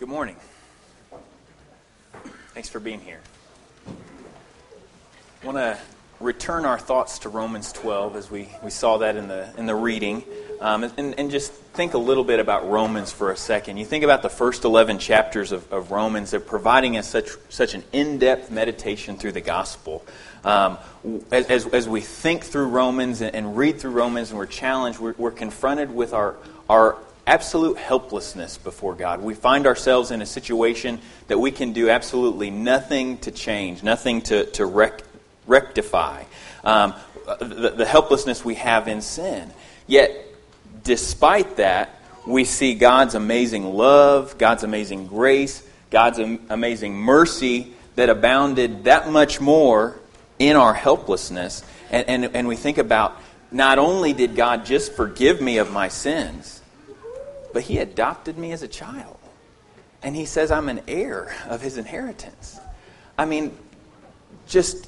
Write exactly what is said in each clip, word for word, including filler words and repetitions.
Good morning. Thanks for being here. I want to return our thoughts to Romans twelve as we, we saw that in the in the reading, um, and, and just think a little bit about Romans for a second. You think about the first eleven chapters of, of Romans. They're providing us such such an in-depth meditation through the gospel. Um, as, as as we think through Romans and, and read through Romans, and we're challenged, we're, we're confronted with our our absolute helplessness before God. We find ourselves in a situation that we can do absolutely nothing to change, nothing to, to rec- rectify. Um, the, the helplessness we have in sin. Yet, despite that, we see God's amazing love, God's amazing grace, God's am- amazing mercy that abounded that much more in our helplessness. And, and, and we think about, not only did God just forgive me of my sins, but He adopted me as a child. And He says I'm an heir of His inheritance. I mean, just,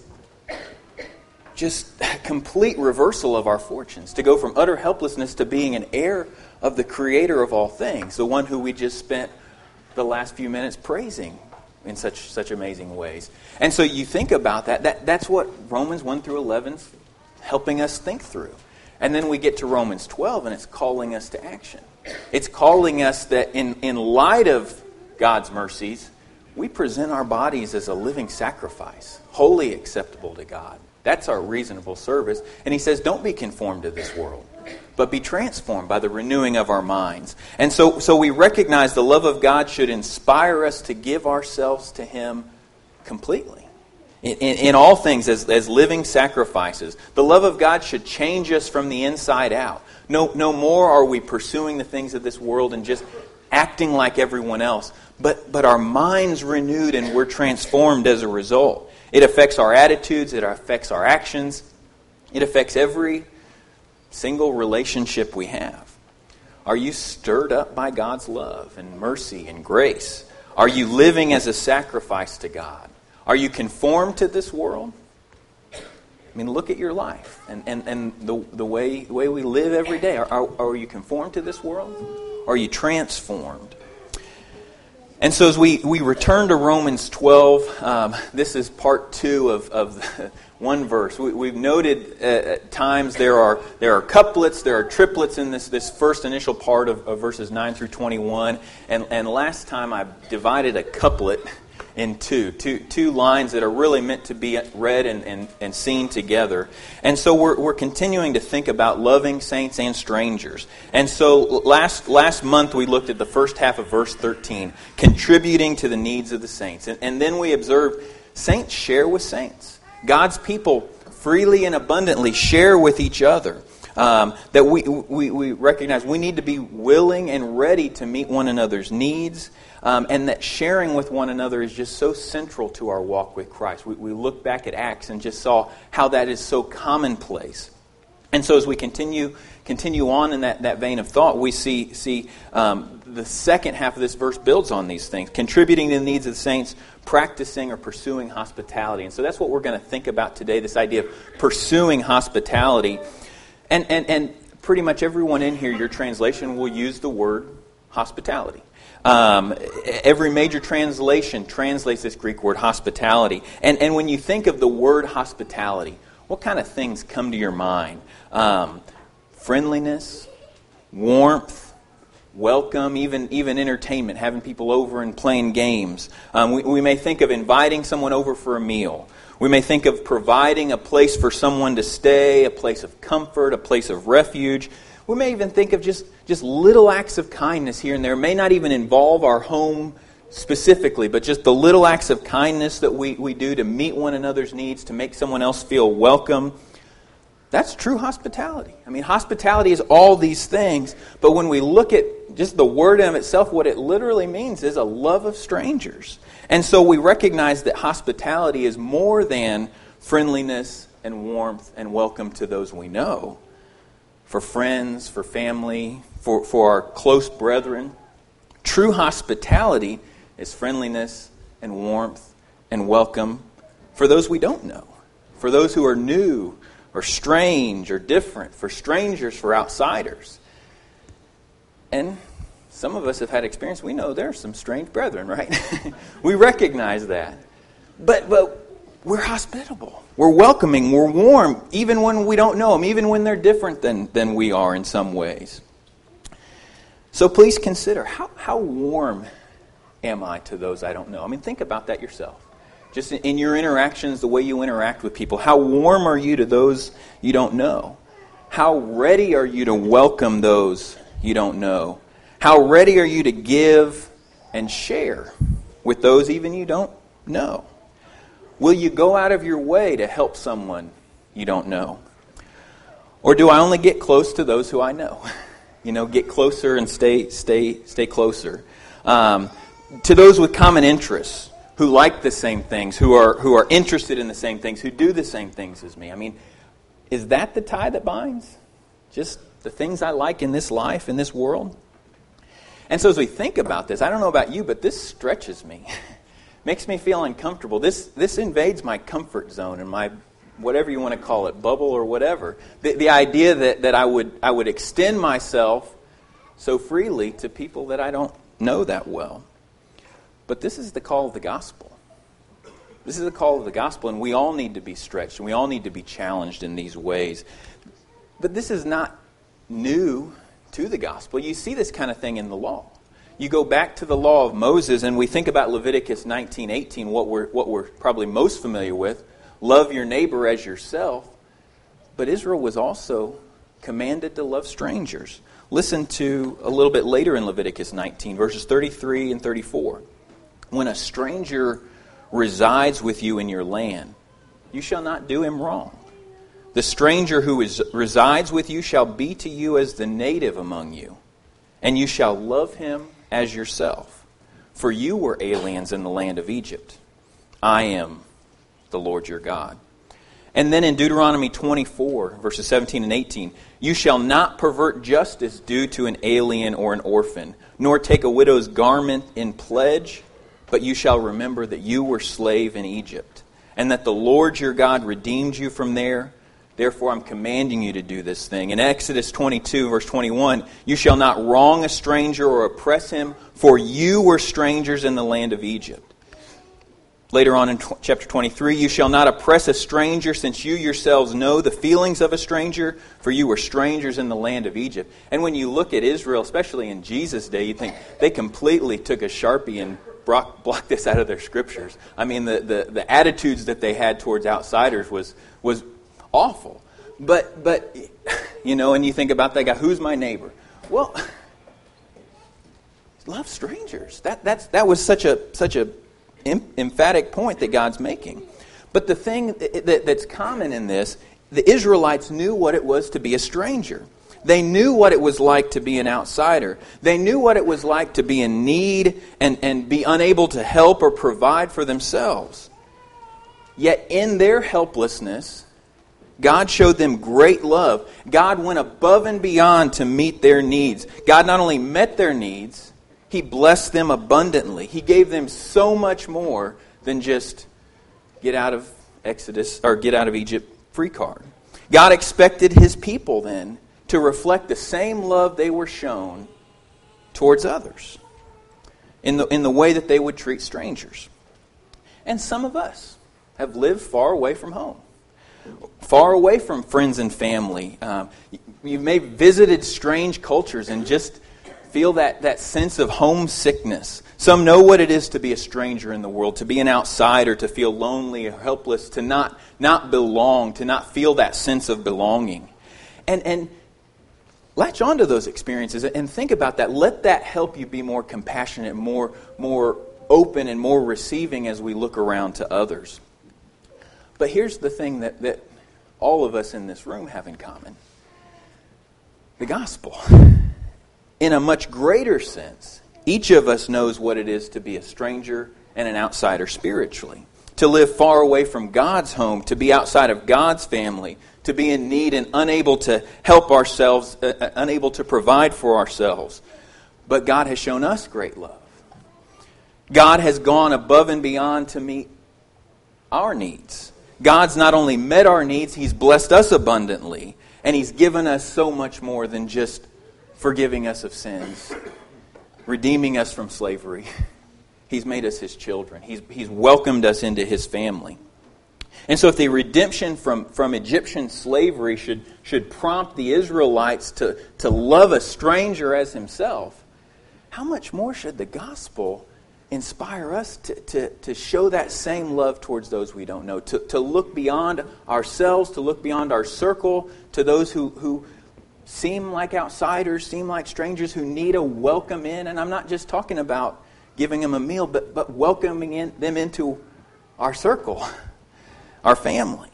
just complete reversal of our fortunes. To go from utter helplessness to being an heir of the Creator of all things. The one who we just spent the last few minutes praising in such such amazing ways. And so you think about that. that that's what Romans one through eleven's helping us think through. And then we get to Romans twelve and it's calling us to action. It's calling us that in, in light of God's mercies, we present our bodies as a living sacrifice, wholly acceptable to God. That's our reasonable service. And He says, don't be conformed to this world, but be transformed by the renewing of our minds. And so, so we recognize the love of God should inspire us to give ourselves to Him completely. In, in, in all things as, as living sacrifices. The love of God should change us from the inside out. No, no more are we pursuing the things of this world and just acting like everyone else. But, but our minds renewed and we're transformed as a result. It affects our attitudes. It affects our actions. It affects every single relationship we have. Are you stirred up by God's love and mercy and grace? Are you living as a sacrifice to God? Are you conformed to this world? I mean, look at your life and, and, and the, the way the way we live every day. Are, are, are you conformed to this world? Or are you transformed? And so as we, we return to Romans twelve, um, this is part two of, of one verse. We, we've noted uh, at times there are there are couplets, there are triplets in this, this first initial part of, of verses nine through twenty-one. And, and last time I divided a couplet in two, two, two lines that are really meant to be read and, and, and seen together. And so we're we're continuing to think about loving saints and strangers. And so last last month we looked at the first half of verse thirteen, contributing to the needs of the saints. And, and then we observed saints share with saints. God's people freely and abundantly share with each other. Um, that we, we we recognize we need to be willing and ready to meet one another's needs, um, and that sharing with one another is just so central to our walk with Christ. We, we look back at Acts and just saw how that is so commonplace. And so as we continue continue on in that, that vein of thought, we see see um, the second half of this verse builds on these things, contributing to the needs of the saints, practicing or pursuing hospitality. And so that's what we're going to think about today, this idea of pursuing hospitality. And, and and pretty much everyone in here, your translation will use the word hospitality. Um, every major translation translates this Greek word hospitality. And and when you think of the word hospitality, what kind of things come to your mind? Um, friendliness, warmth, welcome, even even entertainment, having people over and playing games. Um, we, we may think of inviting someone over for a meal. We may think of providing a place for someone to stay, a place of comfort, a place of refuge. We may even think of just, just little acts of kindness here and there. It may not even involve our home specifically, but just the little acts of kindness that we, we do to meet one another's needs, to make someone else feel welcome. That's true hospitality. I mean, hospitality is all these things, but when we look at just the word in itself, what it literally means is a love of strangers. And so we recognize that hospitality is more than friendliness and warmth and welcome to those we know. For friends, for family, for, for our close brethren. True hospitality is friendliness and warmth and welcome for those we don't know. For those who are new or strange or different. For strangers, for outsiders. And some of us have had experience. We know there are some strange brethren, right? We recognize that. But but we're hospitable. We're welcoming. We're warm, even when we don't know them, even when they're different than, than we are in some ways. So please consider, how, how warm am I to those I don't know? I mean, think about that yourself. Just in your interactions, the way you interact with people, how warm are you to those you don't know? How ready are you to welcome those you don't know? How ready are you to give and share with those even you don't know? Will you go out of your way to help someone you don't know? Or do I only get close to those who I know? You know, get closer and stay stay stay closer. Um, to those with common interests, who like the same things, who are who are interested in the same things, who do the same things as me. I mean, is that the tie that binds? Just the things I like in this life, in this world? And so as we think about this, I don't know about you, but this stretches me. Makes me feel uncomfortable. This this invades my comfort zone and my, whatever you want to call it, bubble or whatever. The, the idea that, that I would I would extend myself so freely to people that I don't know that well. But this is the call of the gospel. This is the call of the gospel, and we all need to be stretched, and we all need to be challenged in these ways. But this is not new to the gospel. You see this kind of thing in the law. You go back to the law of Moses, and we think about Leviticus nineteen eighteen, what we're, what we're probably most familiar with. Love your neighbor as yourself. But Israel was also commanded to love strangers. Listen to a little bit later in Leviticus nineteen, verses thirty-three and thirty-four. When a stranger resides with you in your land, you shall not do him wrong. The stranger who is, resides with you shall be to you as the native among you, and you shall love him as yourself. For you were aliens in the land of Egypt. I am the Lord your God. And then in Deuteronomy twenty-four, verses seventeen and eighteen, you shall not pervert justice due to an alien or an orphan, nor take a widow's garment in pledge, but you shall remember that you were slave in Egypt, and that the Lord your God redeemed you from there. Therefore I'm commanding you to do this thing. In Exodus twenty-two, verse twenty-one, you shall not wrong a stranger or oppress him, for you were strangers in the land of Egypt. Later on in chapter twenty-three, you shall not oppress a stranger, since you yourselves know the feelings of a stranger, for you were strangers in the land of Egypt. And when you look at Israel, especially in Jesus' day, you think they completely took a Sharpie and blocked this out of their scriptures. I mean, the, the, the attitudes that they had towards outsiders was was awful. But, but you know, and you think about that guy, who's my neighbor? Well, love strangers. That that's that was such a such a emphatic point that God's making. But the thing that, that's common in this, the Israelites knew what it was to be a stranger. They knew what it was like to be an outsider. They knew what it was like to be in need and, and be unable to help or provide for themselves. Yet in their helplessness, God showed them great love. God went above and beyond to meet their needs. God not only met their needs, He blessed them abundantly. He gave them so much more than just get out of Exodus or get out of Egypt free card. God expected His people then to reflect the same love they were shown towards others in the in the way that they would treat strangers. And some of us have lived far away from home, far away from friends and family. Um, you may have visited strange cultures and just feel that, that sense of homesickness. Some know what it is to be a stranger in the world, to be an outsider, to feel lonely or helpless, to not, not belong, to not feel that sense of belonging. And, and latch onto those experiences and think about that. Let that help you be more compassionate, more, more open, and more receiving as we look around to others. But here's the thing that, that all of us in this room have in common. The gospel. In a much greater sense, each of us knows what it is to be a stranger and an outsider spiritually. To live far away from God's home, to be outside of God's family, to be in need and unable to help ourselves, uh, unable to provide for ourselves. But God has shown us great love. God has gone above and beyond to meet our needs. God's not only met our needs, He's blessed us abundantly. And He's given us so much more than just forgiving us of sins redeeming us from slavery. He's made us His children. He's, he's welcomed us into His family. And so if the redemption from, from Egyptian slavery should, should prompt the Israelites to, to love a stranger as Himself, how much more should the gospel inspire us to, to, to show that same love towards those we don't know, to, to look beyond ourselves, to look beyond our circle, to those who, who seem like outsiders, seem like strangers, who need a welcome in. And I'm not just talking about giving them a meal, but, but welcoming in, them into our circle, our family.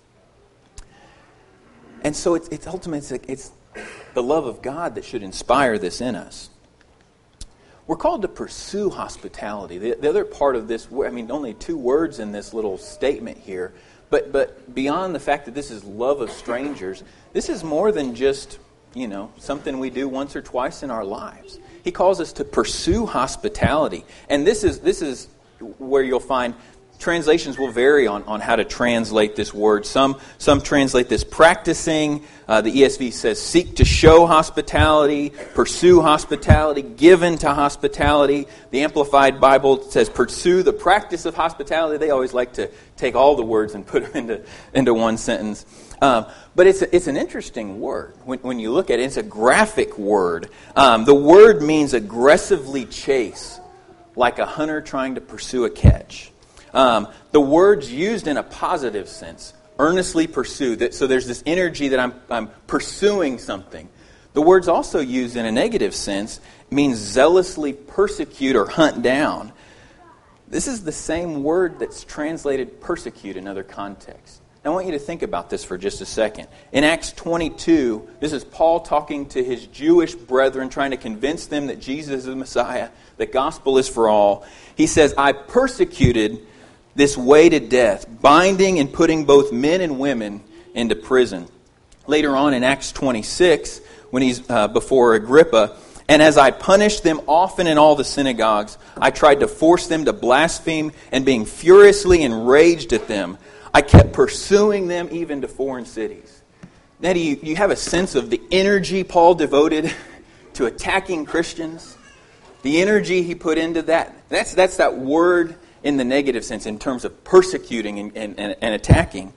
And so it's, it's ultimately, it's, it's the love of God that should inspire this in us. We're called to pursue hospitality. The, the other part of this, I mean, only two words in this little statement here, but but beyond the fact that this is love of strangers, this is more than just, you know, something we do once or twice in our lives. He calls us to pursue hospitality. And this is this is where you'll find translations will vary on, on how to translate this word. Some some translate this practicing. Uh, the E S V says seek to show hospitality, pursue hospitality, given to hospitality. The Amplified Bible says pursue the practice of hospitality. They always like to take all the words and put them into, into one sentence. Um, but it's a, it's an interesting word. When, when you look at it, it's a graphic word. Um, the word means aggressively chase, like a hunter trying to pursue a catch. Um, the word's used in a positive sense. Earnestly pursue. That, so there's this energy that I'm, I'm pursuing something. The word's also used in a negative sense. It means zealously persecute or hunt down. This is the same word that's translated persecute in other contexts. I want you to think about this for just a second. In Acts twenty-two, this is Paul talking to his Jewish brethren, trying to convince them that Jesus is the Messiah, the gospel is for all. He says, I persecuted this way to death, binding and putting both men and women into prison. Later on in Acts twenty-six, when he's uh, before Agrippa, and as I punished them often in all the synagogues, I tried to force them to blaspheme, and being furiously enraged at them, I kept pursuing them even to foreign cities. Now, do you, you have a sense of the energy Paul devoted to attacking Christians? The energy he put into that. That's, that's that word in the negative sense, in terms of persecuting and, and, and, and attacking.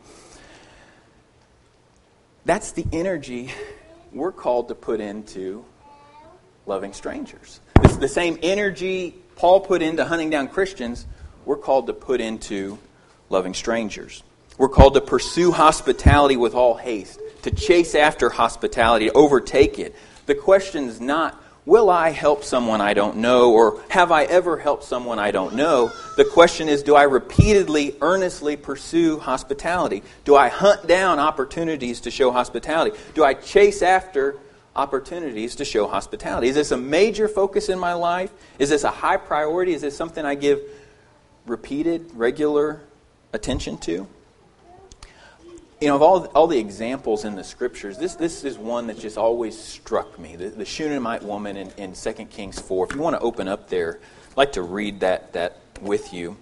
That's the energy we're called to put into loving strangers. It's the same energy Paul put into hunting down Christians, we're called to put into loving strangers. We're called to pursue hospitality with all haste, to chase after hospitality, to overtake it. The question is not, will I help someone I don't know, or have I ever helped someone I don't know? The question is, do I repeatedly, earnestly pursue hospitality? Do I hunt down opportunities to show hospitality? Do I chase after opportunities to show hospitality? Is this a major focus in my life? Is this a high priority? Is this something I give repeated, regular attention to? You know, of all, all the examples in the Scriptures, this, this is one that just always struck me. The, the Shunammite woman in, in Second Kings four. If you want to open up there, I'd like to read that, that with you.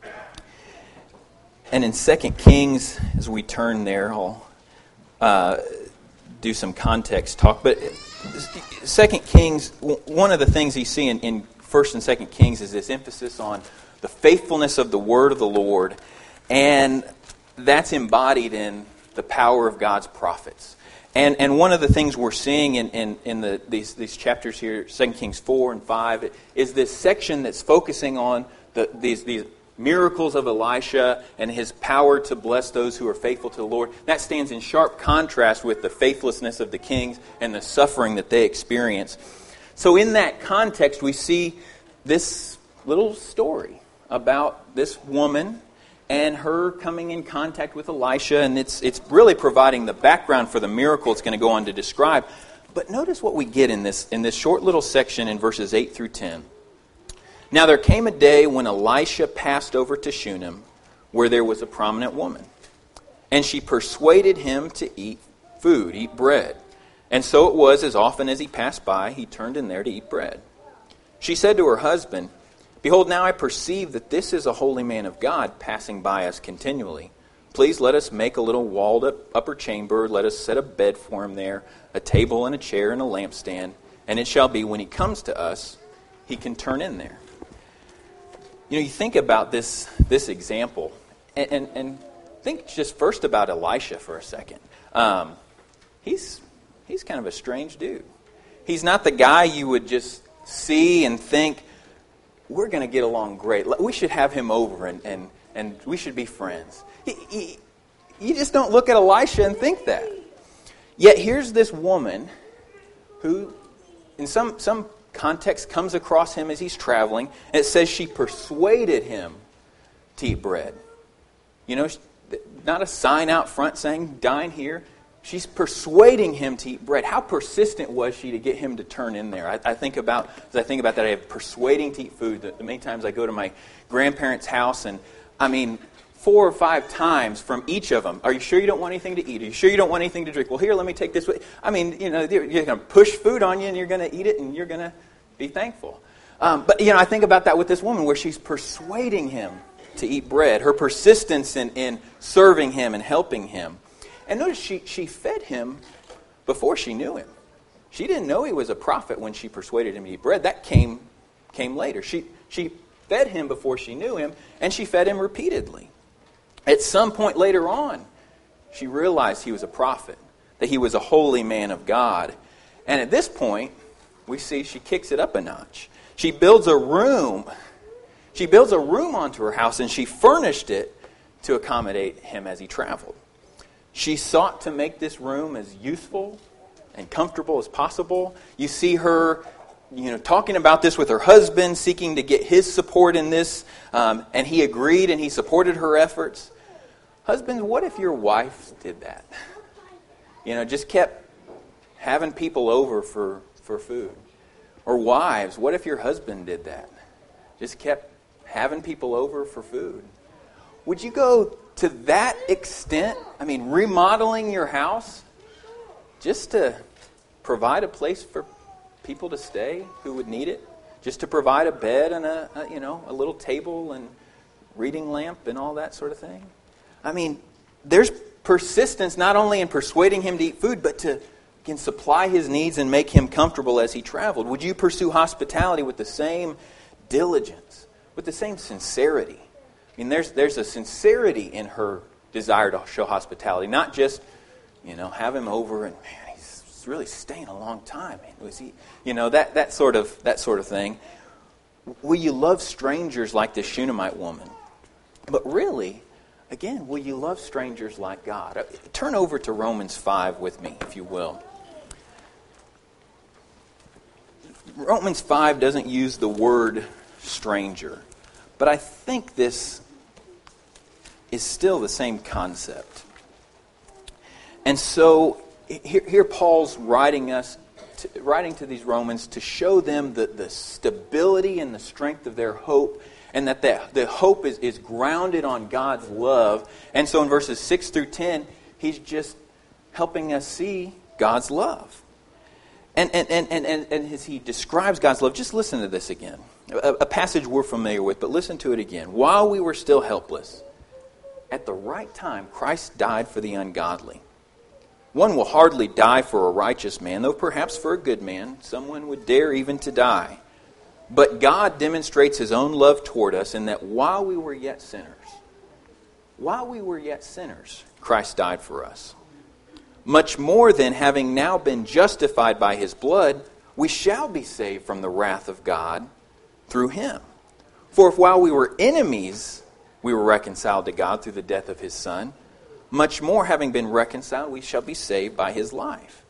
And in Second Kings, as we turn there, I'll uh, do some context talk. But Second Kings, one of the things you see in, in First and Second Kings is this emphasis on the faithfulness of the word of the Lord. And that's embodied in the power of God's prophets. And and one of the things we're seeing in, in, in the these, these chapters here, Second Kings four and five, is this section that's focusing on the, these, these miracles of Elisha and his power to bless those who are faithful to the Lord. That stands in sharp contrast with the faithlessness of the kings and the suffering that they experience. So in that context, we see this little story about this woman and her coming in contact with Elisha, and it's it's really providing the background for the miracle it's going to go on to describe. But notice what we get in this in this short little section in verses eight through ten. Now there came a day when Elisha passed over to Shunem, where there was a prominent woman. And she persuaded him to eat food, eat bread. And so it was, as often as he passed by, he turned in there to eat bread. She said to her husband, Behold, now I perceive that this is a holy man of God passing by us continually. Please let us make a little walled up upper chamber. Let us set a bed for him there, a table and a chair and a lampstand. And it shall be, when he comes to us, he can turn in there. You know, you think about this this example, and, and, and think just first about Elisha for a second. Um, he's he's kind of a strange dude. He's not the guy you would just see and think, we're going to get along great. We should have him over and, and, and we should be friends. He, he, you just don't look at Elisha and think that. Yet here's this woman who, in some, some context, comes across him as he's traveling. And it says she persuaded him to eat bread. You know, not a sign out front saying, dine here. She's persuading him to eat bread. How persistent was she to get him to turn in there? I, I think about as I think about that, I have persuading to eat food. The, the many times I go to my grandparents' house, and I mean, four or five times from each of them. Are you sure you don't want anything to eat? Are you sure you don't want anything to drink? Well, here, let me take this with. I mean, you know, you're going to push food on you, and you're going to eat it, and you're going to be thankful. Um, but you know, I think about that with this woman, where she's persuading him to eat bread. Her persistence in, in serving him and helping him. And notice she, she fed him before she knew him. She didn't know he was a prophet when she persuaded him to eat bread. That came, came later. She, she fed him before she knew him, and she fed him repeatedly. At some point later on, she realized he was a prophet, that he was a holy man of God. And at this point, we see she kicks it up a notch. She builds a room. She builds a room onto her house, and she furnished it to accommodate him as he traveled. She sought to make this room as useful and comfortable as possible. You see her, you know, talking about this with her husband, seeking to get his support in this, um, and he agreed and he supported her efforts. Husbands, what if your wife did that? You know, just kept having people over for, for food. Or wives, what if your husband did that? Just kept having people over for food. Would you go to that extent? I mean, remodeling your house just to provide a place for people to stay who would need it? Just to provide a bed and a, a you know, a little table and reading lamp and all that sort of thing? I mean, there's persistence not only in persuading him to eat food, but to again, supply his needs and make him comfortable as he traveled. Would you pursue hospitality with the same diligence, with the same sincerity? I mean, there's there's a sincerity in her desire to show hospitality, not just, you know, have him over and, man, he's really staying a long time. Was he, you know, that that sort of that sort of thing. Will you love strangers like this Shunammite woman? But really, again, will you love strangers like God? Turn over to Romans five with me, if you will. Romans five doesn't use the word stranger, but I think this is still the same concept. And so here, here Paul's writing us, to, writing to these Romans to show them the, the stability and the strength of their hope, and that the, the hope is, is grounded on God's love. And so in verses six through ten, he's just helping us see God's love. And, and, and, and, and, and as he describes God's love, just listen to this again. A, a passage we're familiar with, but listen to it again. While we were still helpless, at the right time, Christ died for the ungodly. One will hardly die for a righteous man, though perhaps for a good man, someone would dare even to die. But God demonstrates His own love toward us in that while we were yet sinners, while we were yet sinners, Christ died for us. Much more than having now been justified by His blood, we shall be saved from the wrath of God through Him. For if while we were enemies, we were reconciled to God through the death of His Son, much more having been reconciled, we shall be saved by His life.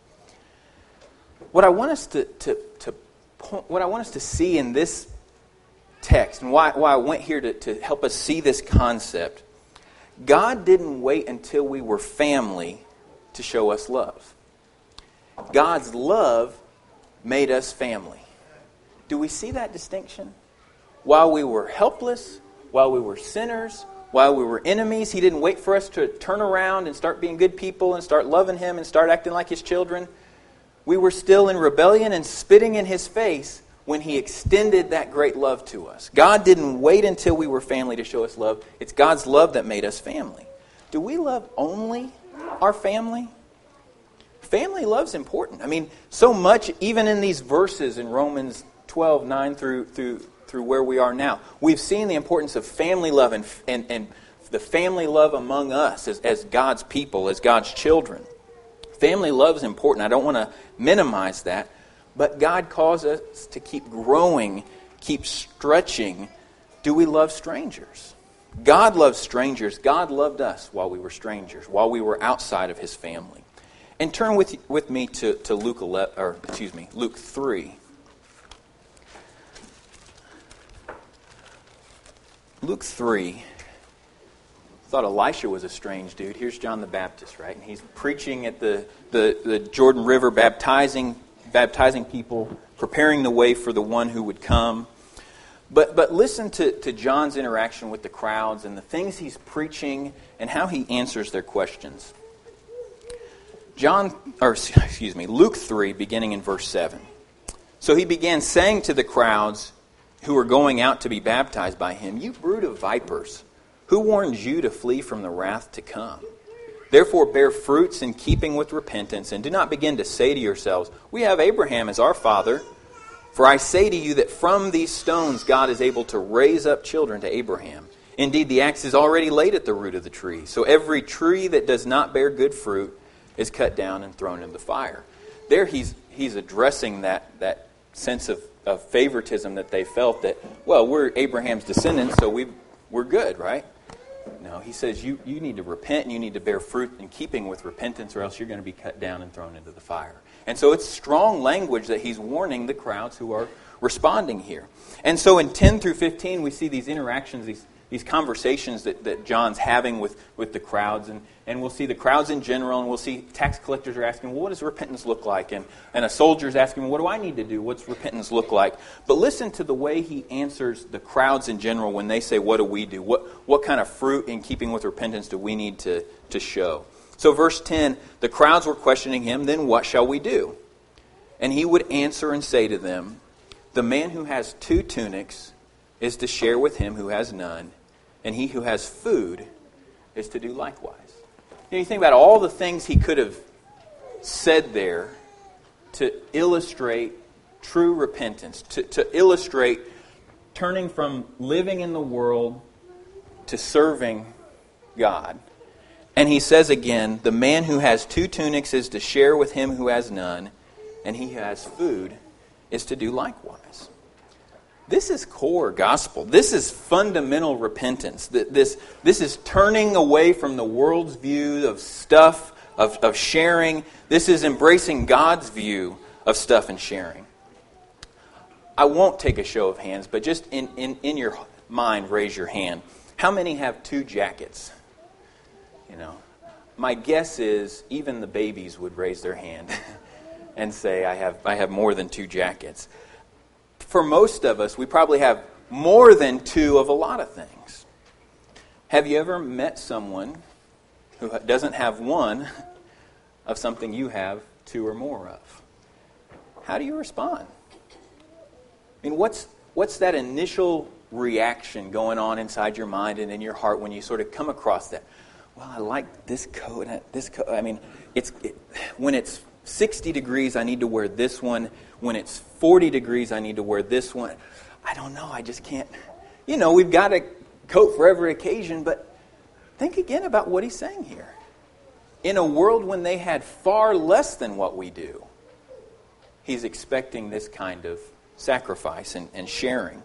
What I want us to, to, to what I want us to see in this text, and why, why I went here to, to help us see this concept, God didn't wait until we were family to show us love. God's love made us family. Do we see that distinction? While we were helpless, while we were sinners, while we were enemies, He didn't wait for us to turn around and start being good people and start loving Him and start acting like His children. We were still in rebellion and spitting in His face when He extended that great love to us. God didn't wait until we were family to show us love. It's God's love that made us family. Do we love only our family? Family love's important. I mean, so much, even in these verses in Romans twelve, nine through through through where we are now. We've seen the importance of family love and and, and the family love among us as, as God's people, as God's children. Family love is important. I don't want to minimize that. But God calls us to keep growing, keep stretching. Do we love strangers? God loves strangers. God loved us while we were strangers, while we were outside of His family. And turn with with me to, to Luke eleven, or excuse me, Luke three. Luke three. Thought Elisha was a strange dude. Here's John the Baptist, right? And he's preaching at the, the, the Jordan River, baptizing baptizing people, preparing the way for the one who would come. But but listen to, to John's interaction with the crowds and the things he's preaching and how he answers their questions. John, or excuse me, Luke three, beginning in verse seven. So he began saying to the crowds who were going out to be baptized by him, "You brood of vipers, who warned you to flee from the wrath to come? Therefore bear fruits in keeping with repentance, and do not begin to say to yourselves, 'We have Abraham as our father.' For I say to you that from these stones God is able to raise up children to Abraham. Indeed, the axe is already laid at the root of the tree. So every tree that does not bear good fruit is cut down and thrown into the fire." There he's he's addressing that, that sense of, of favoritism that they felt that, well, we're Abraham's descendants, so we we're good, right? No, he says you, you need to repent and you need to bear fruit in keeping with repentance, or else you're going to be cut down and thrown into the fire. And so it's strong language that he's warning the crowds who are responding here. And so in ten through fifteen, we see these interactions, these these conversations that, that John's having with, with the crowds. And, and we'll see the crowds in general, and we'll see tax collectors are asking, well, what does repentance look like? And, and a soldier's asking, well, what do I need to do? What's repentance look like? But listen to the way he answers the crowds in general when they say, what do we do? What, what kind of fruit in keeping with repentance do we need to, to show? So verse ten, the crowds were questioning him, "Then what shall we do?" And he would answer and say to them, "The man who has two tunics is to share with him who has none, and he who has food is to do likewise." You know, you think about all the things he could have said there to illustrate true repentance, to, to illustrate turning from living in the world to serving God. And he says again, the man who has two tunics is to share with him who has none, and he who has food is to do likewise. This is core gospel. This is fundamental repentance. This, this is turning away from the world's view of stuff, of, of sharing. This is embracing God's view of stuff and sharing. I won't take a show of hands, but just in, in, in your mind, raise your hand. How many have two jackets? You know, my guess is even the babies would raise their hand and say, I have I have more than two jackets. For most of us, we probably have more than two of a lot of things. Have you ever met someone who doesn't have one of something you have two or more of? How do you respond? I mean, what's what's that initial reaction going on inside your mind and in your heart when you sort of come across that? Well, I like this coat. This coat. I mean, it's it, when it's sixty degrees, I need to wear this one. When it's forty degrees, I need to wear this one. I don't know. I just can't. You know, we've got a coat for every occasion, but think again about what he's saying here. In a world when they had far less than what we do, he's expecting this kind of sacrifice and, and sharing.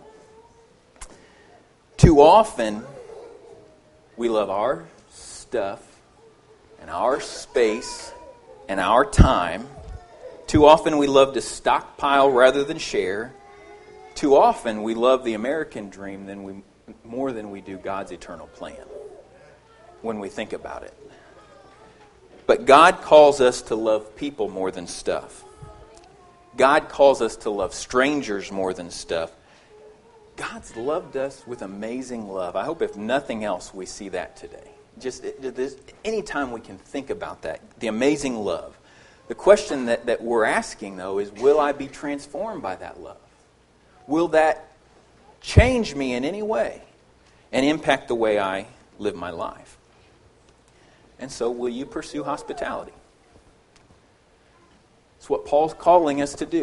Too often, we love our stuff and our space and our time. Too often we love to stockpile rather than share. Too often we love the American dream than we, more than we do God's eternal plan when we think about it. But God calls us to love people more than stuff. God calls us to love strangers more than stuff. God's loved us with amazing love. I hope if nothing else we see that today. Just any time we can think about that, the amazing love. The question that, that we're asking, though, is will I be transformed by that love? Will that change me in any way and impact the way I live my life? And so will you pursue hospitality? It's what Paul's calling us to do.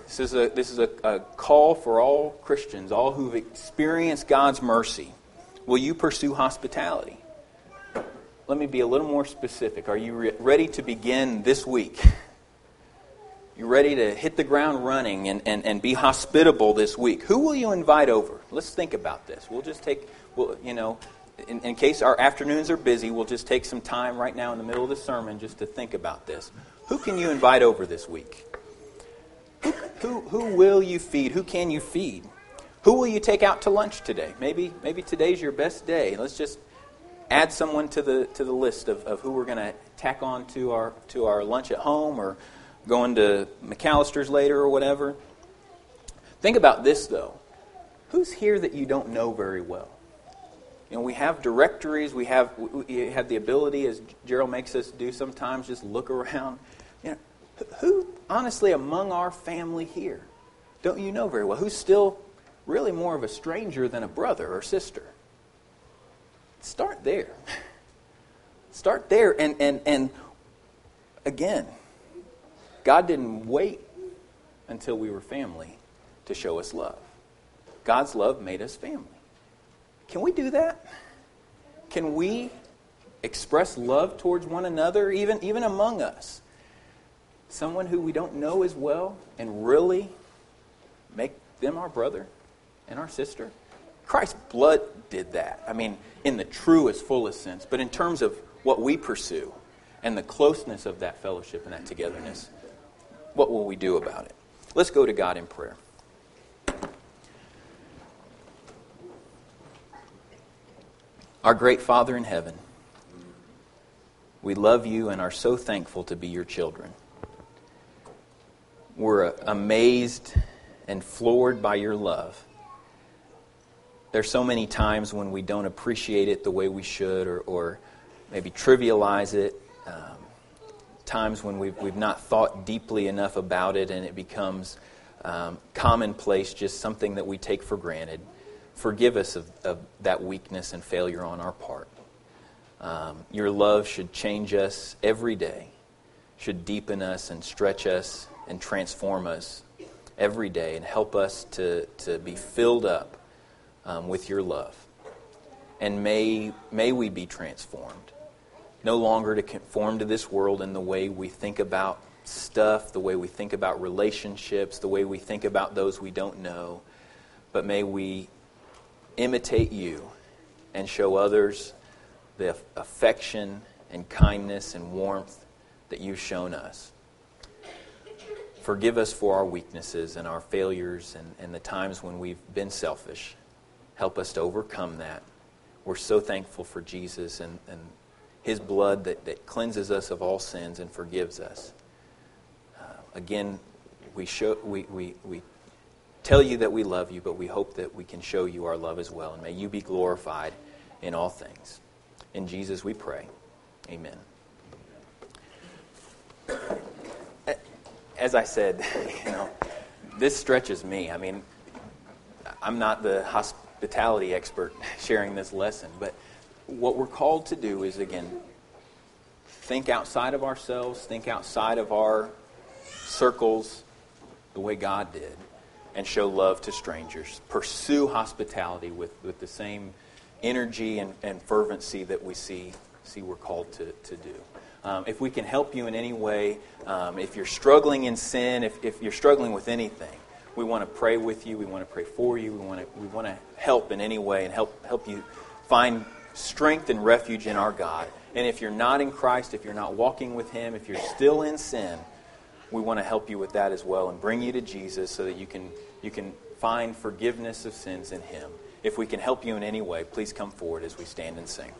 This is a this is a, a call for all Christians, all who've experienced God's mercy. Will you pursue hospitality? Let me be a little more specific. Are you re- ready to begin this week? You ready to hit the ground running and, and, and be hospitable this week? Who will you invite over? Let's think about this. We'll just take, we'll, you know, in, in case our afternoons are busy, we'll just take some time right now in the middle of the sermon just to think about this. Who can you invite over this week? Who, who, who will you feed? Who can you feed? Who will you take out to lunch today? Maybe maybe today's your best day. Let's just add someone to the to the list of, of who we're going to tack on to our to our lunch at home or going to McAllister's later or whatever. Think about this though. Who's here that you don't know very well? You know, we have directories. We have we have the ability, as Gerald makes us do sometimes, just look around. You know, who honestly among our family here don't you know very well? Who's still really more of a stranger than a brother or sister? Start there. Start there. And, and, and again, God didn't wait until we were family to show us love. God's love made us family. Can we do that? Can we express love towards one another, even, even among us? Someone who we don't know as well, and really make them our brother and our sister? Christ's blood did that. I mean, in the truest, fullest sense. But in terms of what we pursue and the closeness of that fellowship and that togetherness, what will we do about it? Let's go to God in prayer. Our great Father in heaven, we love you and are so thankful to be your children. We're amazed and floored by your love. There's so many times when we don't appreciate it the way we should, or, or maybe trivialize it. Um, times when we've, we've not thought deeply enough about it, and it becomes um, commonplace, just something that we take for granted. Forgive us of, of that weakness and failure on our part. Um, your love should change us every day, should deepen us and stretch us and transform us every day, and help us to, to be filled up Um, with your love. And may may we be transformed. No longer to conform to this world in the way we think about stuff, the way we think about relationships, the way we think about those we don't know. But may we imitate you and show others the affection and kindness and warmth that you've shown us. Forgive us for our weaknesses and our failures and, and the times when we've been selfish. Help us to overcome that. We're so thankful for Jesus and, and His blood that, that cleanses us of all sins and forgives us. Uh, again, we show we, we we tell you that we love you, but we hope that we can show you our love as well. And may you be glorified in all things. In Jesus we pray. Amen. As I said, you know, this stretches me. I mean, I'm not the hospital hospitality expert sharing this lesson, but what we're called to do is, again, think outside of ourselves, think outside of our circles the way God did, and show love to strangers. Pursue hospitality with, with the same energy and, and fervency that we see, see we're called to, to do. Um, if we can help you in any way, um, if you're struggling in sin, if, if you're struggling with anything, we want to pray with you. We want to pray for you. We want to we want to help in any way and help help you find strength and refuge in our God. And if you're not in Christ, if you're not walking with Him, if you're still in sin, we want to help you with that as well and bring you to Jesus so that you can you can find forgiveness of sins in Him. If we can help you in any way, please come forward as we stand and sing.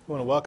want to welcome